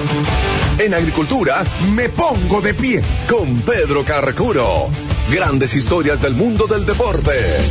En agricultura, me pongo de pie con Pedro Carcuro. Grandes historias del mundo del deporte.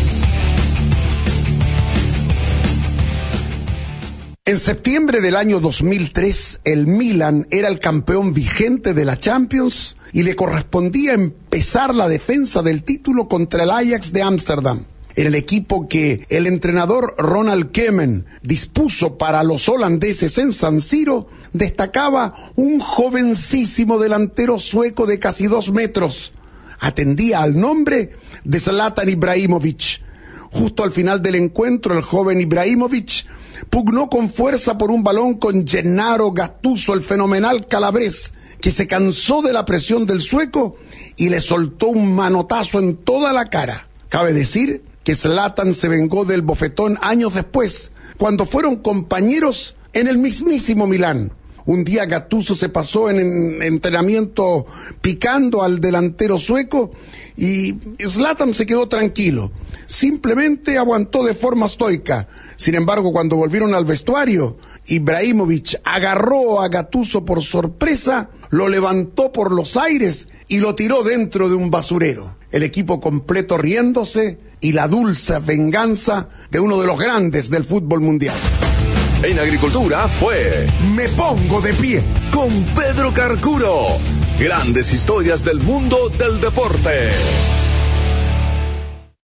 En septiembre del año 2003, el Milan era el campeón vigente de la Champions y le correspondía empezar la defensa del título contra el Ajax de Ámsterdam. En el equipo que el entrenador Ronald Koeman dispuso para los holandeses en San Siro, destacaba un jovencísimo delantero sueco de casi 2 metros. Atendía al nombre de Zlatan Ibrahimovic. Justo al final del encuentro, el joven Ibrahimovic pugnó con fuerza por un balón con Gennaro Gattuso, el fenomenal calabrés, que se cansó de la presión del sueco y le soltó un manotazo en toda la cara. Cabe decir que Zlatan se vengó del bofetón años después, cuando fueron compañeros en el mismísimo Milán. Un día Gattuso se pasó en entrenamiento picando al delantero sueco y Zlatan se quedó tranquilo. Simplemente aguantó de forma estoica. Sin embargo, cuando volvieron al vestuario, Ibrahimovic agarró a Gattuso por sorpresa, lo levantó por los aires y lo tiró dentro de un basurero. El equipo completo riéndose y la dulce venganza de uno de los grandes del fútbol mundial. En agricultura fue Me Pongo de Pie con Pedro Carcuro. Grandes historias del mundo del deporte.